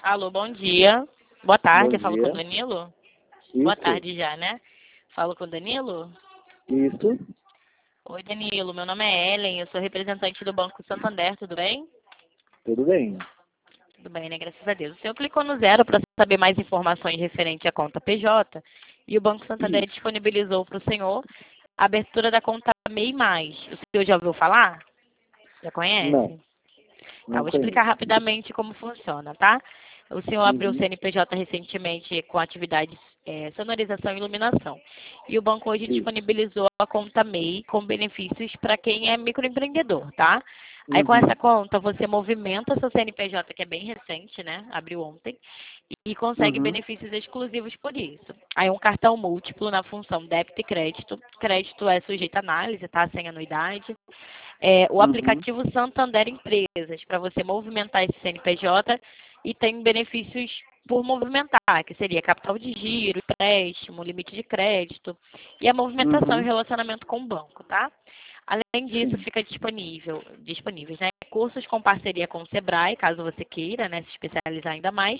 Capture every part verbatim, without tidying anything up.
Alô, bom dia. Boa Bom tarde, eu falo com o dia. Danilo? Boa Isso, tarde já, né? Falo com o Danilo? isso. Oi, Danilo, meu nome é Ellen, eu sou representante do Banco Santander, tudo bem? Tudo bem. Tudo bem, né? Graças a Deus. O senhor clicou no zero para saber mais informações referente à conta P J e o Banco Santander Isso. disponibilizou para o senhor a abertura da conta M E I mais. O senhor já ouviu falar? Já Não, conhece? Tá, não vou explicar conheço. rapidamente como funciona, tá? O senhor abriu o Uhum, C N P J recentemente com atividades é, sonorização e iluminação. E o banco hoje isso. disponibilizou a conta M E I com benefícios para quem é microempreendedor, tá? Aí com Uhum, essa conta você movimenta seu C N P J, que é bem recente, né? Abriu ontem, e consegue uhum, benefícios exclusivos por isso. Aí um cartão múltiplo na função débito e crédito. Crédito é sujeito à análise, tá? Sem anuidade. É, o uhum, aplicativo Santander Empresas, para você movimentar esse C N P J e tem benefícios por movimentar, que seria capital de giro, empréstimo, limite de crédito e a movimentação e uhum, relacionamento com o banco, tá? Além disso, sim. fica disponível, disponíveis, né, cursos com parceria com o Sebrae, caso você queira, né, se especializar ainda mais,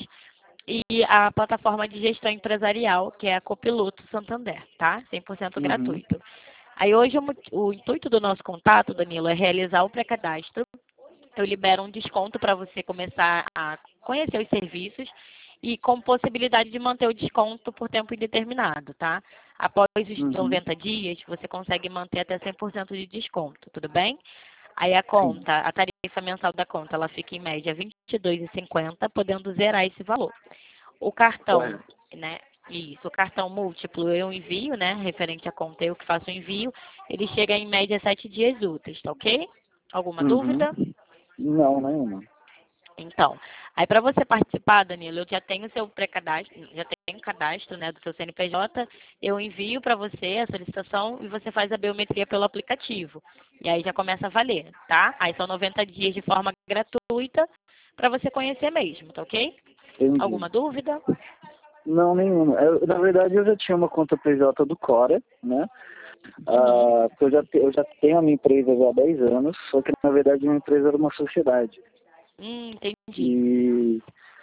e a plataforma de gestão empresarial, que é a Copiloto Santander, tá? cem por cento Uhum, gratuito. Aí hoje o, mo- o intuito do nosso contato, Danilo, é realizar o pré-cadastro. Eu libero um desconto para você começar a conhecer os serviços e com possibilidade de manter o desconto por tempo indeterminado, tá? Após os uhum, noventa dias, você consegue manter até cem por cento de desconto, tudo bem? Aí a sim. conta, a tarifa mensal da conta, ela fica em média vinte e dois reais e cinquenta centavos, podendo zerar esse valor. O cartão, Correto. né? Isso, o cartão múltiplo eu envio, né? Referente à conta, eu que faço o envio. Ele chega em média sete dias úteis, tá ok? Alguma Uhum. dúvida? Não, nenhuma. Então, aí para você participar, Danilo, eu já tenho o seu pré-cadastro, já tenho o cadastro, né, do seu C N P J, eu envio para você a solicitação e você faz a biometria pelo aplicativo. E aí já começa a valer, tá? Aí são noventa dias de forma gratuita para você conhecer mesmo, tá ok? Entendi. Alguma dúvida? Não, nenhuma. Eu, na verdade, eu já tinha uma conta P J do Cora, né? Uhum. Ah, porque eu, já te- eu já tenho a minha empresa já há dez anos, só que, na verdade, minha empresa era uma sociedade. Hum, entendi. E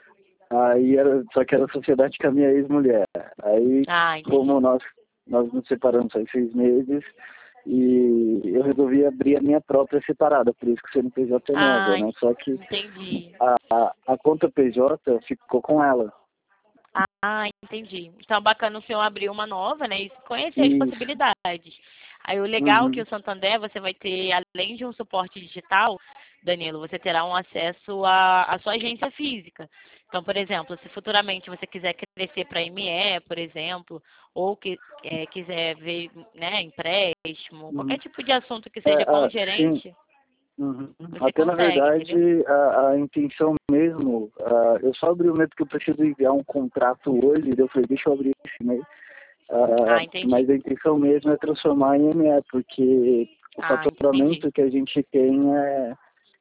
aí era, só que era sociedade com a minha ex-mulher. Aí, Ah, como entendi. nós, nós nos separamos há seis meses, e eu resolvi abrir a minha própria separada, por isso que o C N P J é nova, Ah, né? Só que entendi. a, a, a conta P J ficou com ela. Ah, entendi. Então, bacana o senhor abrir uma nova, né? E conhecer as Isso. possibilidades. Aí, o legal é que Uhum. o Santander, você vai ter, além de um suporte digital, Danilo, você terá um acesso à, à sua agência física. Então, por exemplo, se futuramente você quiser crescer para M E, por exemplo, ou que é, quiser ver, né, empréstimo, Uhum. qualquer tipo de assunto que É, seja com o ah, sim. gerente, Uhum. você Até na consegue, verdade, entendeu? a, a intenção mesmo, ah, eu só abri o e-mail porque eu preciso enviar um contrato hoje, daí eu falei, deixa eu abrir esse e-mail. Ah, Ah, entendi. mas a intenção mesmo é transformar em M E, porque o Ah, entendi. faturamento que a gente tem é,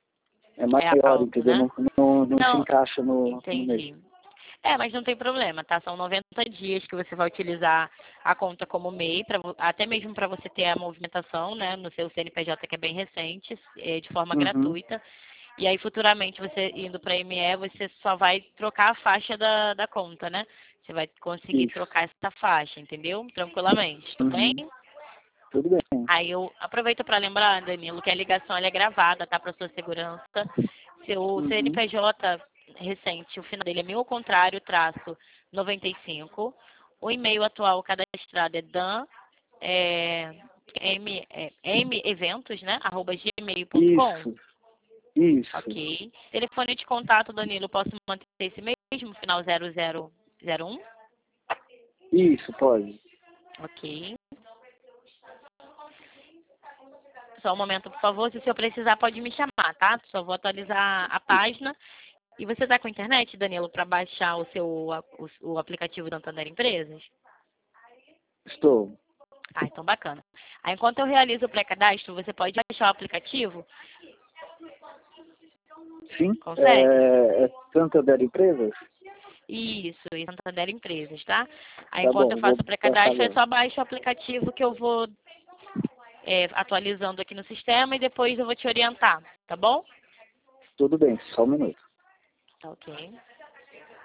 é É maior, alto, entendeu? né? Não, não, não se Não, encaixa no, no mês. entendi. É, mas não tem problema, tá? São noventa dias que você vai utilizar a conta como M E I, pra, vo- até mesmo para você ter a movimentação, né, no seu C N P J, que é bem recente, eh, de forma Uhum. gratuita. E aí, futuramente, você indo para M E, você só vai trocar a faixa da, da conta, né? Você vai conseguir Isso. trocar essa faixa, entendeu? Tranquilamente, tudo bem? Uhum. Tudo bem. Aí eu aproveito para lembrar, Danilo, que a ligação ela é gravada, tá? Para sua segurança. Seu Uhum. C N P J recente, o final dele é mil ao contrário, traço noventa e cinco. O e-mail atual cadastrado é dan, é, m, é, meventos, né? Arroba gmail ponto com. Isso. Isso. Ok. Telefone de contato, Danilo, posso manter esse mesmo, final zero zero zero um? Isso, pode. Ok. Só um momento, por favor. Se o senhor precisar, pode me chamar, tá? Só vou atualizar a página. E você está com internet, Danilo, para baixar o seu o, o aplicativo do Santander Empresas? Estou. Ah, então bacana. Aí, enquanto eu realizo o pré-cadastro, você pode baixar o aplicativo? Sim. Consegue? É, é Santander Empresas? Isso, e Santander Empresas, tá? Aí, Tá enquanto eu bom, vou faço o baixar pré-cadastro, é agora. só baixar o aplicativo que eu vou é, atualizando aqui no sistema e depois eu vou te orientar, tá bom? Tudo bem, só um minuto. Tá ok.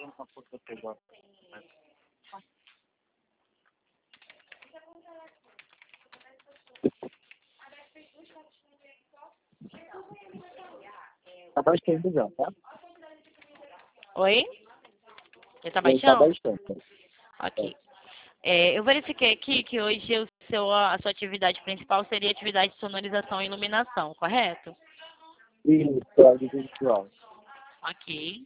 Tá baixando já, tá? Oi? Já tá Ele tá baixando? baixando. Ok. É, eu verifiquei aqui que hoje o seu, a sua atividade principal seria atividade de sonorização e iluminação, correto? Isso, audiovisual. Ok.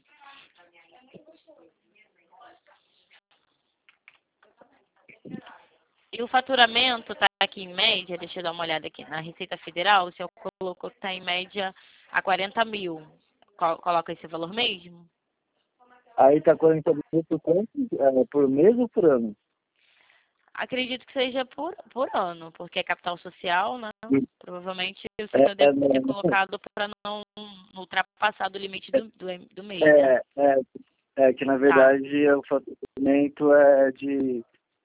E o faturamento está aqui em média, deixa eu dar uma olhada aqui na Receita Federal, o senhor colocou que está em média a quarenta mil. Co- Coloca esse valor mesmo? Aí tá quarenta mil por quanto? É, por mês ou por ano? Acredito que seja por, por ano, porque é capital social, né? Provavelmente o É, senhor deve é, ter não, colocado para não não ultrapassar do limite do, do, do mês, né? é, é, é que na Tá, verdade o faturamento é de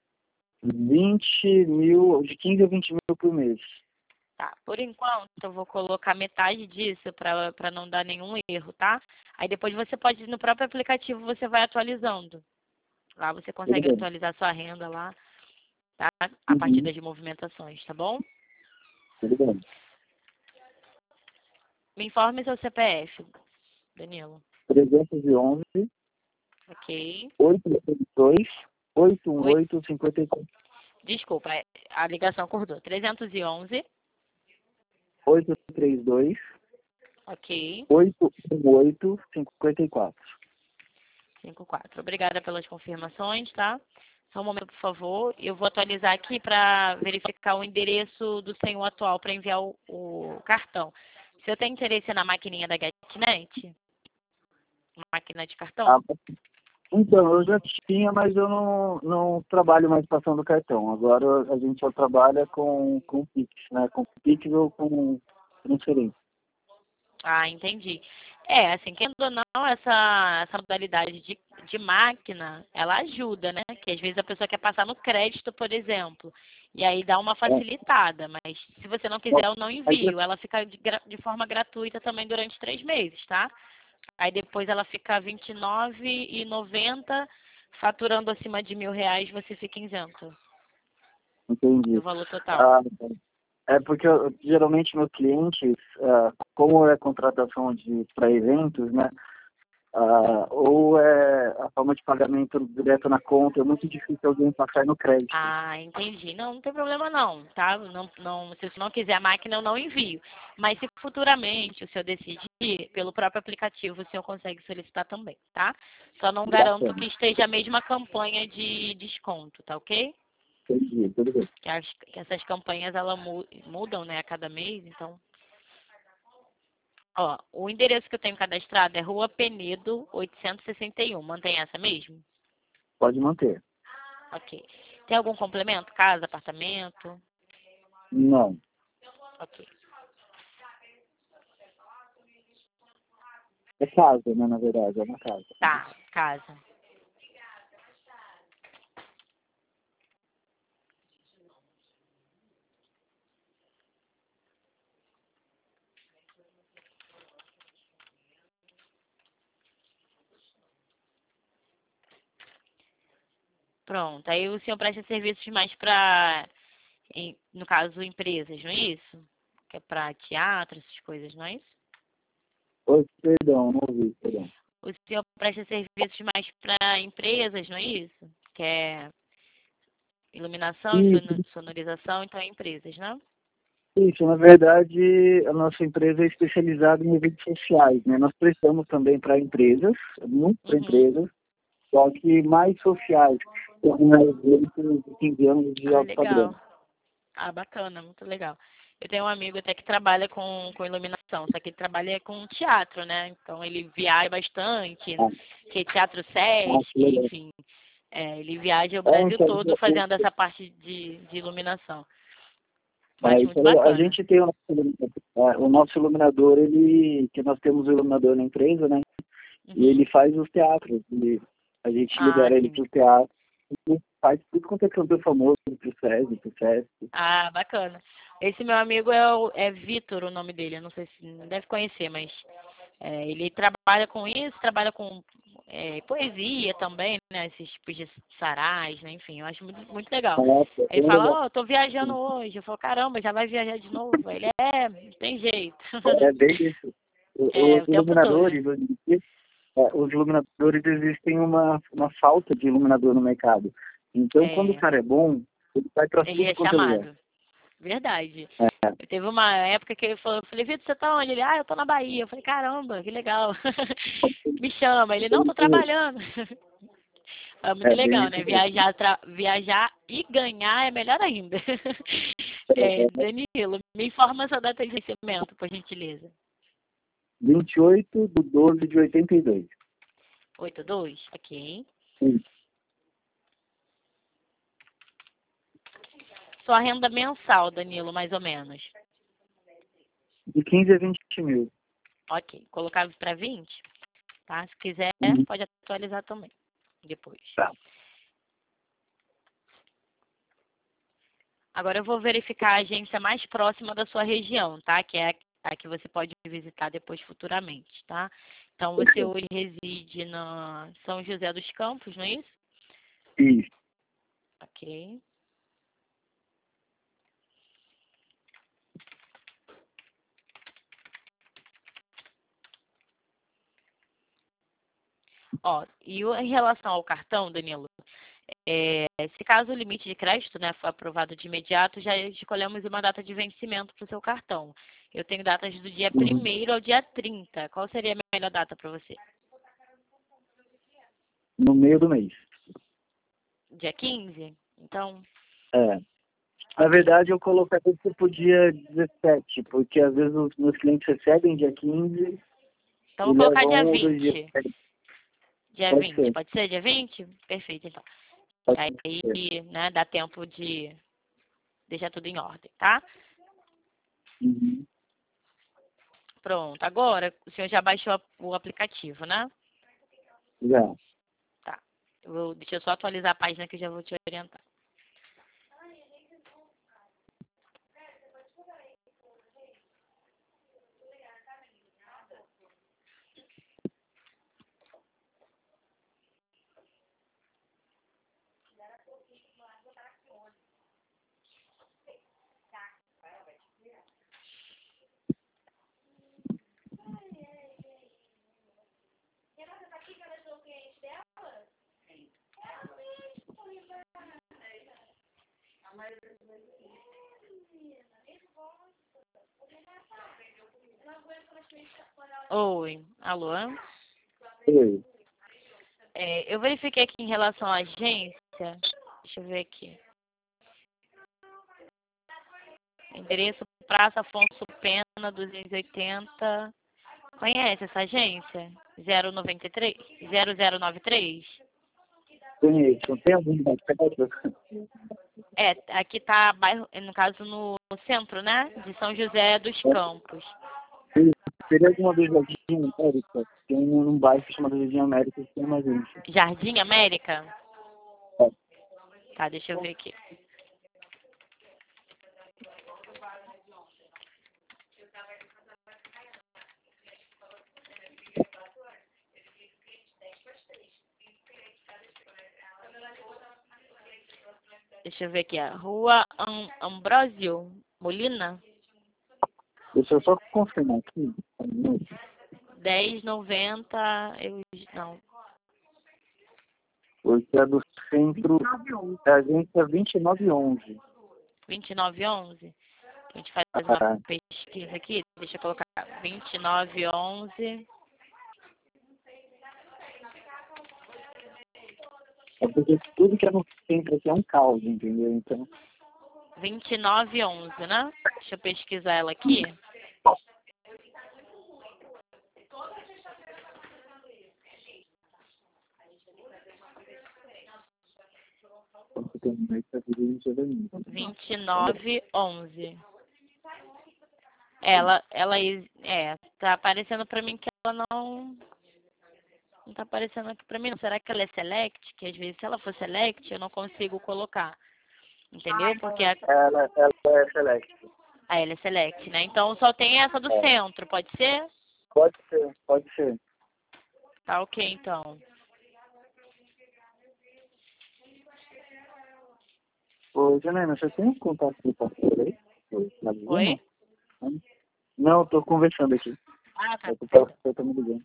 vinte mil, de quinze a vinte mil por mês. tá. Por enquanto, eu vou colocar metade disso para para não dar nenhum erro, tá? Aí depois você pode, no próprio aplicativo, você vai atualizando. Lá você Tudo consegue bem. atualizar sua renda lá, tá? A partir Uhum, das movimentações, tá bom? tudo bem. Me informe seu C P F, Danilo. trezentos e onze, Ok. oitocentos e dois, Oi, oitocentos e dezoito, cinquenta e quatro. desculpa, é- a ligação acordou. trezentos e onze, oitocentos e trinta e dois, ok. oitocentos e oito, cinquenta e quatro. cinquenta e quatro. Obrigada pelas confirmações, tá? Só um momento, por favor. Eu vou atualizar aqui para verificar o endereço do senhor atual para enviar o, o cartão. Se eu tenho interesse na maquininha da GetNet, máquina de Ah, cartão, então, eu já tinha, mas eu não, não trabalho mais passando cartão. Agora a gente só trabalha com, com Pix, né? Com Pix ou com transferência. ah, entendi. É, assim, querendo ou não, essa, essa modalidade de, de máquina, ela ajuda, né? Que às vezes a pessoa quer passar no crédito, por exemplo, e aí dá uma É, facilitada, mas se você não quiser, eu não envio. Ela fica de, gra- de forma gratuita também durante três meses, tá? Aí depois ela fica vinte e nove reais e noventa centavos, faturando acima de mil reais, você fica isento do entendi. valor total. Ah, é porque eu- geralmente meus clientes, ah, como é contratação de para eventos, né? Ah, ou é a forma de pagamento direto na conta, é muito difícil alguém passar no crédito. Ah, entendi. Não, não tem problema não, tá? Não, não, se você não quiser a máquina, eu não envio. Mas se futuramente o senhor decidir, pelo próprio aplicativo, o senhor consegue solicitar também, tá? Só não garanto Bacana. que esteja a mesma campanha de desconto, tá ok? Entendi, tudo bem. Que, as, que essas campanhas, elas mu- mudam, né, a cada mês, então... Ó, o endereço que eu tenho cadastrado é Rua Penedo, oitocentos e sessenta e um. Mantém essa mesmo? Pode manter. Ok. Tem algum complemento? Casa, apartamento? Não. Ok. É casa, né, na verdade, é uma casa. Tá, casa. Pronto. Aí o senhor presta serviços mais para, no caso, empresas, não é isso? Que é para teatro, essas coisas, não é isso? Oi, perdão, não ouvi, perdão. O senhor presta serviços mais para empresas, não é isso? Que é iluminação e Isso, sono- sonorização, então é empresas, não? isso, na verdade, a nossa empresa é especializada em eventos sociais, né? Nós prestamos também para empresas, muito para Uhum. empresas, só que mais sociais, como eventos de quinze anos de Ah, alto padrão. legal. Ah, bacana, muito legal. Eu tenho um amigo até que trabalha com, com iluminação, só que ele trabalha com teatro, né? Então ele viaja bastante, Ah, que é Teatro ah, que Sesc, legal. enfim. É, ele viaja o É, Brasil então, todo fazendo essa parte de, de iluminação. Eu é, acho isso muito é legal. A bacana. gente tem o nosso iluminador, é, o nosso iluminador, ele, que nós temos o iluminador na empresa, né? E Uhum. ele faz os teatros. Ele, a gente Ah, libera ele sim. para o teatro. E faz tudo quanto é cantor famoso, pro SESI, pro SESC. Ah, bacana. Esse meu amigo é, o, é Vitor, o nome dele. Eu não sei se deve conhecer, mas é, ele trabalha com isso, trabalha com é, poesia também, né? Esses tipos de sarais, né? Enfim, eu acho muito, muito legal. Nossa, Ele bem fala, legal. ó, oh, tô viajando hoje. Eu falo, caramba, já vai viajar de novo? Ele é, não tem jeito. É bem isso. O- É, Os o tempo todo. iluminadores, hoje em dia, é, os iluminadores existem uma, uma falta de iluminador no mercado. Então, quando o É, cara é bom, ele vai para ele tudo é quanto é lugar. chamado. Verdade. É, Teve uma época que ele falou, eu falei, Vitor, você tá onde? Ele, ah, eu tô na Bahia. Eu falei, caramba, que legal. Me chama. Ele, não, tô trabalhando. É muito é bem legal, isso né? mesmo. Viajar, tra... Viajar e ganhar é melhor ainda. É, Danilo, me informa essa data de vencimento, por gentileza. vinte e oito de doze de oitenta e dois. oito dois, ok. Sim. Sua renda mensal, Danilo, mais ou menos. De quinze a vinte mil. Ok, colocar para vinte, tá? Se quiser, Uhum. pode atualizar também, depois. Tá. Agora eu vou verificar a agência mais próxima da sua região, tá? Que é a que você pode visitar depois futuramente, tá? Então você hoje reside na São José dos Campos, não é isso? Isso. Ok. Ó, e o- em relação ao cartão, Danilo, é, se caso o limite de crédito, né, for aprovado de imediato, já escolhemos uma data de vencimento para o seu cartão. Eu tenho datas do dia Uhum. primeiro ao dia trinta. Qual seria a melhor data para você? No meio do mês. Dia quinze? Então, É. Na ok. verdade, eu colocaria tipo dia dezessete, porque às vezes os meus clientes recebem dia quinze Então e vou colocar levam dia um ou dois dias. vinte. Dia Pode vinte, ser. pode ser dia vinte? Perfeito, então. Pode ser. Aí, né, dá tempo de deixar tudo em ordem, tá? Uhum. Pronto. Agora, o senhor já baixou o aplicativo, né? Já. Tá. Eu vou, deixa eu só atualizar a página que eu já vou te orientar. Oi, alô? Oi. É, eu verifiquei aqui em relação à agência. Deixa eu ver aqui. Endereço Praça Afonso Pena, duzentos e oitenta. Conhece essa agência? zero nove três? zero zero nove três? Conheço. Tem algum mais perto? É, aqui tá bairro, no caso no centro, né? De São José dos Campos. Seria alguma vez Jardim América? Tem um bairro chamado Jardim América que tem uma agência. Jardim América? É. Tá, deixa eu ver aqui. Deixa eu ver aqui, a Rua Am Ambrósio Molina, Deixa eu só confirmar aqui. dez e noventa, eu não, Porque é do centro da agência vinte e nove onze. vinte e nove onze. A gente faz uma Ah, pesquisa aqui, deixa eu colocar vinte e nove onze. é porque tudo que é no centro aqui é um caos, entendeu? Então, vinte e nove onze, né? Deixa eu pesquisar ela aqui. você tem um mês para vir em janeiro. vinte e nove onze. Ela, ela é, tá aparecendo pra mim que ela não, não tá aparecendo aqui pra mim. Não. Será que ela é select? Que às vezes se ela for select eu não consigo colocar, entendeu? Porque a, Ela, ela é select. a ela é select, né? Então só tem essa do É. centro, pode ser? Pode ser, pode ser. Tá ok, então. Ô, Janaína, você tem um contato do parceiro aí? Na Oi? Não, não, tô conversando aqui. Ah, tá. Eu tô, eu tô me ligando.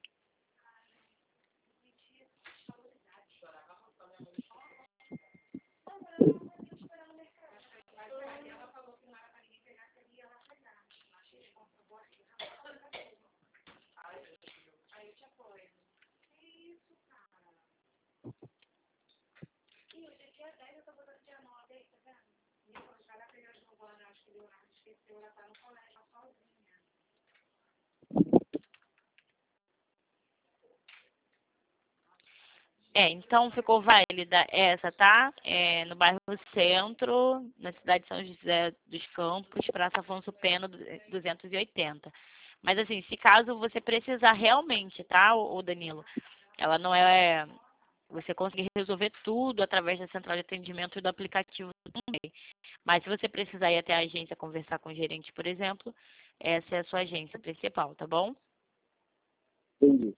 É, então ficou válida essa, tá? É, no bairro Centro, na cidade de São José dos Campos, Praça Afonso Pena, duzentos e oitenta. Mas assim, se caso você precisar realmente, tá, o Danilo? Ela não é... Você consegue resolver tudo através da central de atendimento e do aplicativo também. Mas se você precisar ir até a agência conversar com o gerente, por exemplo, essa é a sua agência principal, tá bom? Entendi.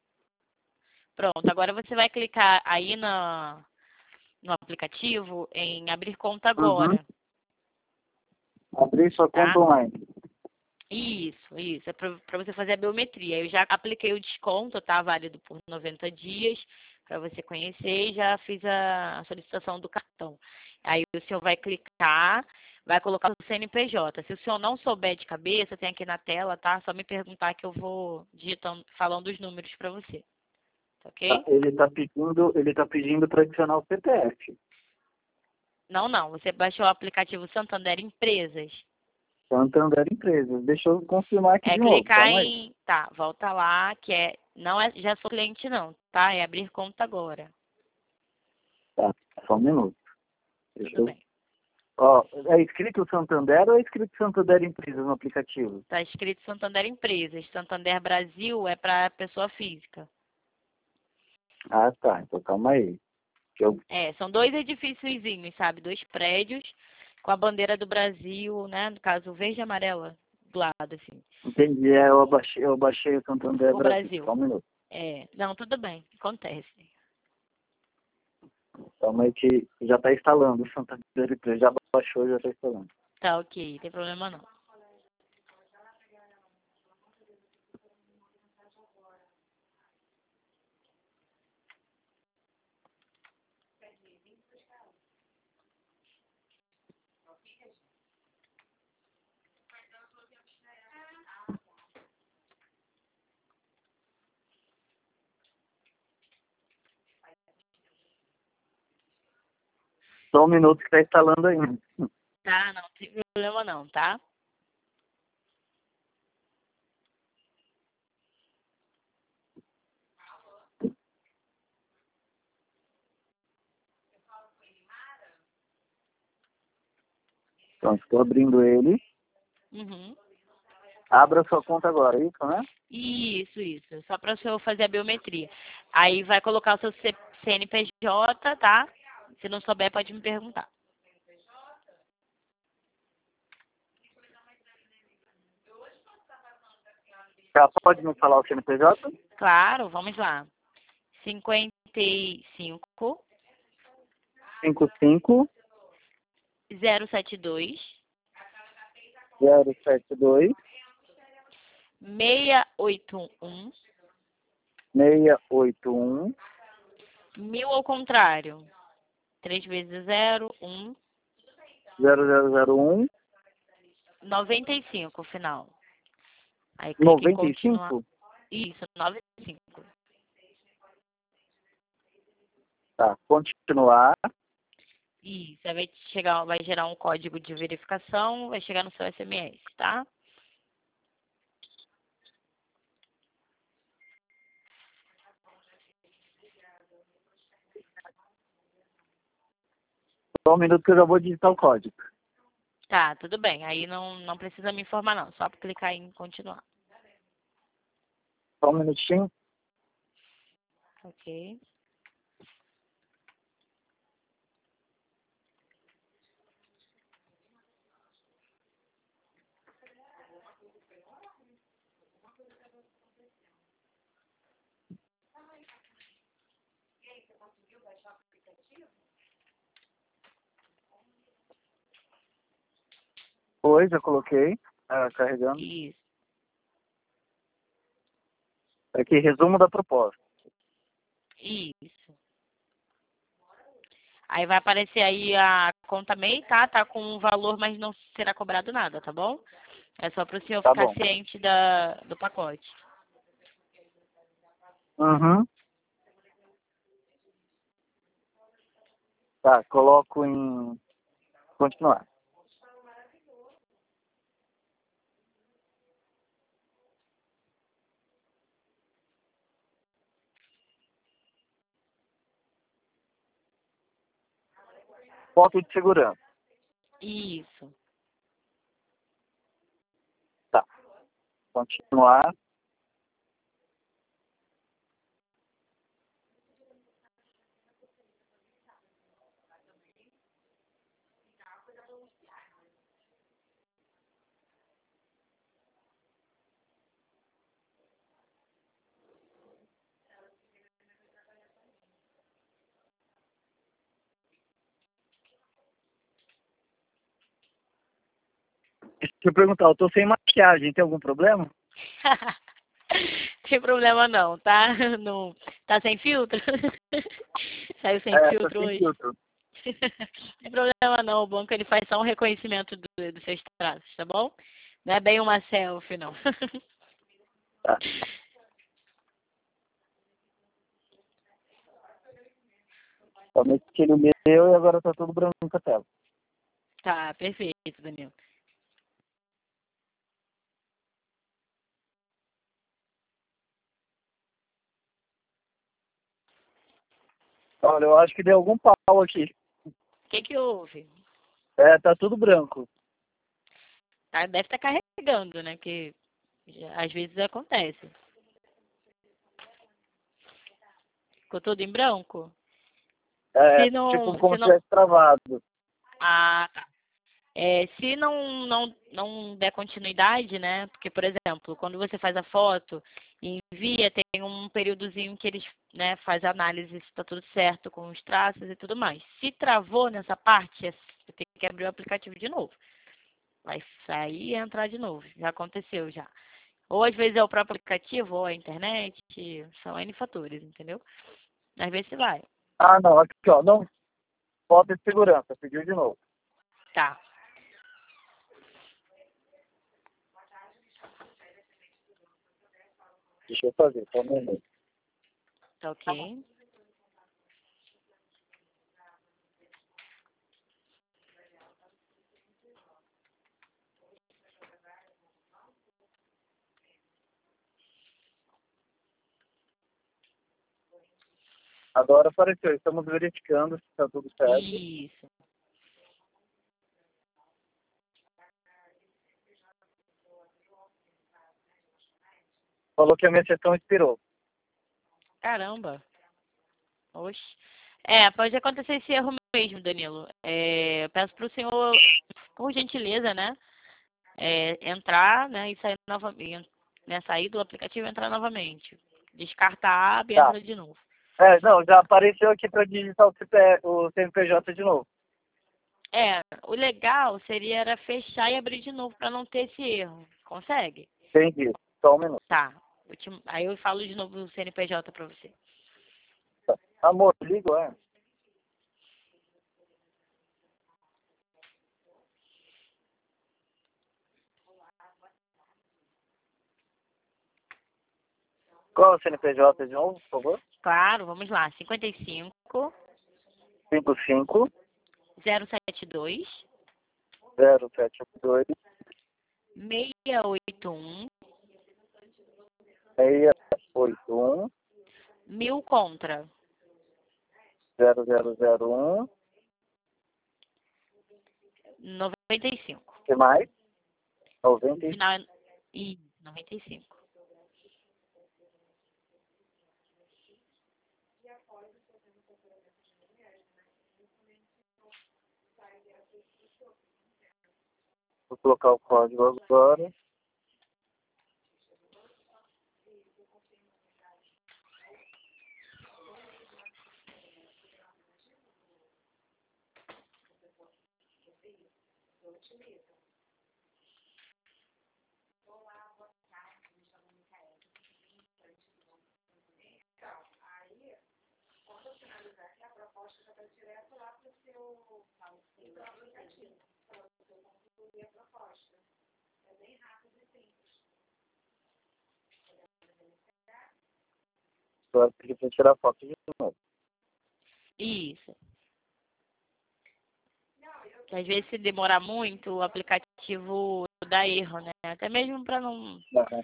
Pronto, agora você vai clicar aí na, no aplicativo em abrir conta Uhum. agora, Abrir sua tá? conta online. Isso, isso. É para você fazer a biometria. Eu já apliquei o desconto, tá? Válido por noventa dias, para você conhecer e já fiz a solicitação do cartão. Aí o senhor vai clicar, vai colocar o C N P J. Se o senhor não souber de cabeça, tem aqui na tela, tá? Só me perguntar que eu vou digitando, falando os números para você. Tá Tá, ok? ele está pedindo, ele tá pedindo para adicionar o C P F. Não, não. Você baixou o aplicativo Santander Empresas. Santander Empresas. Deixa eu confirmar aqui É de novo, clicar calma aí. em. Tá, volta lá, que é. Não é. Já sou cliente, não, tá? É abrir conta agora. Tá, só um minuto. Deixa Tudo eu... bem. Ó, é escrito Santander ou é escrito Santander Empresas no aplicativo? Tá escrito Santander Empresas. Santander Brasil é para pessoa física. Ah, tá. Então calma aí. Que eu É, são dois edifíciozinhos, sabe? Dois prédios com a bandeira do Brasil, né? No caso, verde e amarela do lado, assim. entendi. É, eu baixei, eu baixei o Santander O Brasil. Brasil. Só um minuto. É. Não, tudo bem. Acontece. Calma aí que já está instalando o Santander Empresas. Já baixou, já está instalando. Tá ok, não tem problema não. Só um minuto que está instalando ainda. Tá, não tem problema não, tá? Então, estou abrindo ele. Uhum. Abra sua conta agora, isso, né? Isso, isso. Só para o senhor fazer a biometria. Aí vai colocar o seu C- CNPJ, tá? Se não souber, pode me perguntar. Já pode me falar o C N P J? Claro, vamos lá. cinquenta e cinco, cinco cinco zero sete dois, zero sete dois seis oito um, seis oito um mil ao contrário. Três vezes zero, um, zero zero zero um noventa e cinco final. Aí clica em noventa e continuar. cinco. Isso, noventa e cinco. Tá, continuar. Isso, aí vai chegar, vai gerar um código de verificação, vai chegar no seu S M S, tá? Só um minuto que eu já vou digitar o código. Tá, tudo bem. Aí não, não precisa me informar, não. Só clicar em continuar. Só um minutinho. Ok. Pois, eu coloquei, ah, carregando. Isso. Aqui, resumo da proposta. Isso. Aí vai aparecer aí a conta M E I, tá? Tá com um valor, mas não será cobrado nada, tá bom? É só para o senhor Tá ficar bom. ciente da, do pacote. Uhum. Tá, coloco em continuar. Foto de segurança. Isso. Tá. Continuar. Deixa eu perguntar, eu tô sem maquiagem, tem algum problema? Tem problema não, tá? Não, tá sem filtro? Saiu sem É, tô filtro sem hoje? filtro. Tem problema não, o banco ele faz só um reconhecimento do, dos seus traços, tá bom? Não é bem uma selfie, não. Tá. Eu mexi no meu e agora tá tudo branco a tela. Tá, perfeito, Danilo. Olha, eu acho que deu algum pau aqui. O que que houve? É, tá tudo branco. Tá, deve estar carregando, né? Que já- às vezes acontece. Ficou tudo em branco? É, Se tipo não, como se se não, tivesse travado. ah, tá. É, se não, não, não der continuidade, né? Porque, por exemplo, quando você faz a foto e envia, tem um períodozinho que eles, né, faz a análise se está tudo certo com os traços e tudo mais. Se travou nessa parte, é- você tem que abrir o aplicativo de novo. Vai sair e entrar de novo. Já aconteceu já. Ou às vezes é o próprio aplicativo, ou a internet, são N fatores, entendeu? Às vezes você vai. Ah, não, aqui ó, não. Foto de segurança, pediu de novo. Tá, Deixa eu fazer, só um minuto. tá ok. Agora apareceu, estamos verificando se está tudo certo. Isso. Falou que a minha sessão expirou. Caramba. Oxe. É, pode acontecer esse erro mesmo, Danilo. É, eu peço para o senhor, por gentileza, né, é, entrar, né, e sair novamente, né, sair do aplicativo e entrar novamente. Descarta a aba e Tá. entra de novo. É, não, já apareceu aqui para digitar o C P, o C N P J de novo. É, o legal seria era fechar e abrir de novo para não ter esse erro. Consegue? Entendi. Só um minuto. Tá. Eu te- aí eu falo de novo o C N P J para você. Tá. Amor, liga, é. Qual é o C N P J de novo, por favor? Claro, vamos lá. cinquenta e cinco, cinco cinco zero sete dois, zero sete dois seis oito um, seis oito um mil contra. zero zero zero um. noventa e cinco. O que mais? noventa. Final e noventa e cinco. Vou colocar o código agora. Só pedir para tirar foto de novo. Isso. Que às vezes se demorar muito, o aplicativo dá erro, né? Até mesmo para não, Uhum.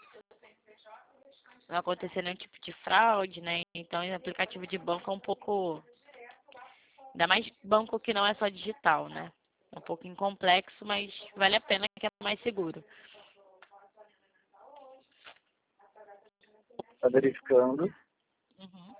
não acontecer nenhum tipo de fraude, né? Então, o aplicativo de banco é um pouco... Ainda mais banco que não é só digital, né? É um pouco complexo, mas vale a pena que é mais seguro. Tá verificando. Uhum.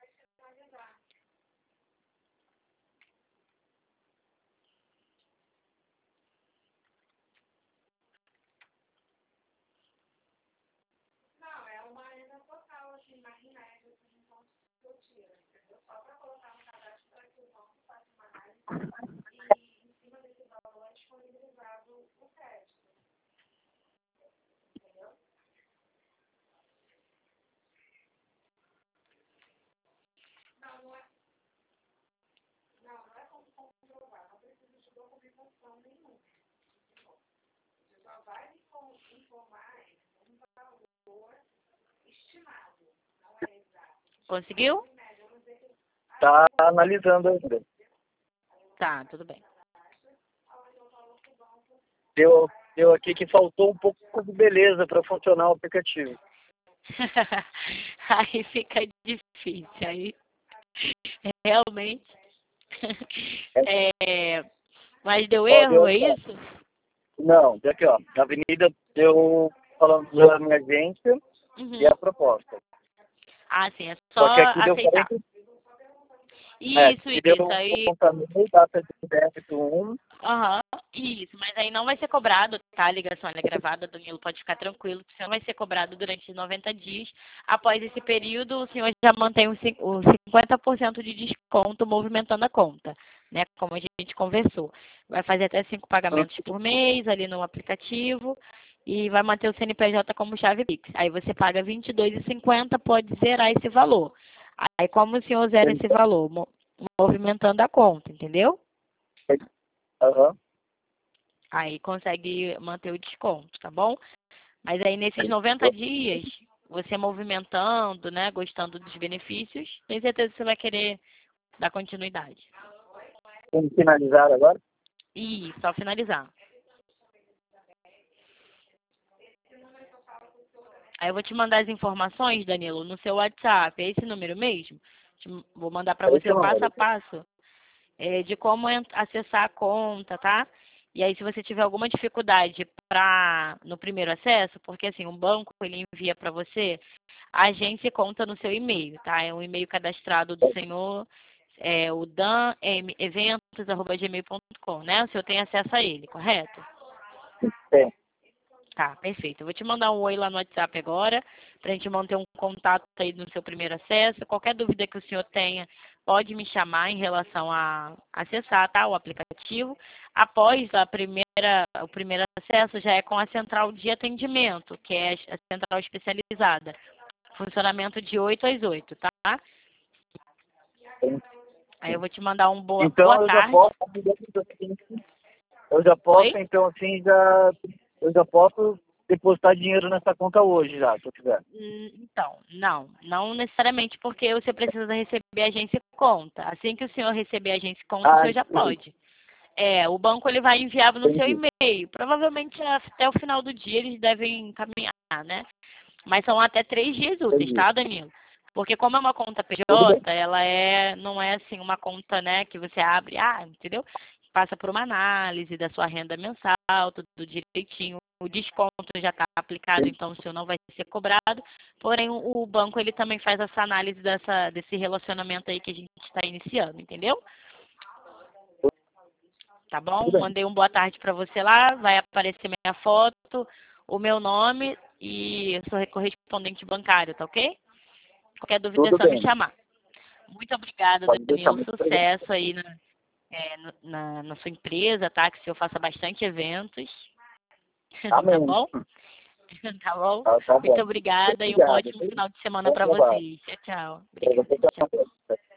Conseguiu? Tá analisando ainda. Tá, tudo bem. Deu, deu aqui que faltou um pouco de beleza para funcionar o aplicativo. Aí fica difícil. Aí realmente. É, mas deu Ó, erro, deu é aqui, ó. isso? Não, deu aqui, ó. Na avenida deu falando da minha agência Uhum. e a proposta. Ah, sim, é só Só que aqui deu aceitar. quarenta. É, Isso, aqui isso. deu Aí apontamento, data de débito um. aham, isso, mas aí não vai ser cobrado, tá? A ligação ela é gravada, Danilo, pode ficar tranquilo, que você não vai ser cobrado durante noventa dias. Após esse período, o senhor já mantém o cin- o cinquenta por cento de desconto movimentando a conta, né? Como a gente conversou. Vai fazer até cinco pagamentos por mês ali no aplicativo e vai manter o C N P J como chave Pix. Aí você paga vinte e dois reais e cinquenta centavos, pode zerar esse valor. Aí como o senhor zera esse valor? Mo- Movimentando a conta, entendeu? Aham. Aí consegue manter o desconto, tá bom? Mas aí nesses noventa dias, você movimentando, né, gostando dos benefícios, tem certeza que você vai querer dar continuidade. Vamos finalizar agora? E só finalizar. Aí eu vou te mandar as informações, Danilo, no seu WhatsApp. É esse número mesmo? Te- Vou mandar para É você esse o passo a número. passo é, de como en- acessar a conta, tá? E aí, se você tiver alguma dificuldade pra, no primeiro acesso, porque assim, um banco ele envia para você a agência e conta no seu e-mail, tá? É um e-mail cadastrado do senhor, é o dan eventos arroba gmail ponto com, né? O senhor tem acesso a ele, correto? Tem. Tá, perfeito. Eu vou te mandar um oi lá no WhatsApp agora, para a gente manter um contato aí no seu primeiro acesso. Qualquer dúvida que o senhor tenha, pode me chamar em relação a acessar, tá, o aplicativo. Após a primeira, o primeiro acesso, já é com a central de atendimento, que é a central especializada. Funcionamento de oito às oito, tá? Tem. Aí eu vou te mandar um boa, boa Então eu já tarde. posso, eu já posso, Oi? então assim, já, eu já posso depositar dinheiro nessa conta hoje já, se eu tiver. Hum, Então, não, não necessariamente porque você precisa receber a agência e conta. Assim que o senhor receber a agência e conta, o Ah, senhor já entendi. pode. É, o banco ele vai enviar no seu Entendi. e-mail. Provavelmente até o final do dia eles devem encaminhar, né? Mas são até três dias úteis, Entendi. tá, Danilo? Porque como é uma conta Tudo bem. P J, ela é, não é assim uma conta, né, que você abre, ah, entendeu? Passa por uma análise da sua renda mensal, tudo direitinho. O desconto já está aplicado, então o seu não vai ser cobrado. Porém, o o banco ele também faz essa análise dessa, desse relacionamento aí que a gente está iniciando, entendeu? Tá bom? Tudo bem. Mandei um boa tarde para você lá, vai aparecer minha foto, o meu nome e eu sou correspondente bancário, tá ok? Qualquer dúvida é Tudo só me bem. chamar. Muito obrigada, Pode deixar Danilo. muito obrigado. Sucesso aí na, é, no- na, na sua empresa, tá? Que o senhor faça bastante eventos. Tá Amém. bom? Tá bom? Tá, tá Muito bom. obrigada e um Obrigado. ótimo final de semana Bom para trabalho. vocês. Tchau, tchau. Para Obrigada. você Tchau. também.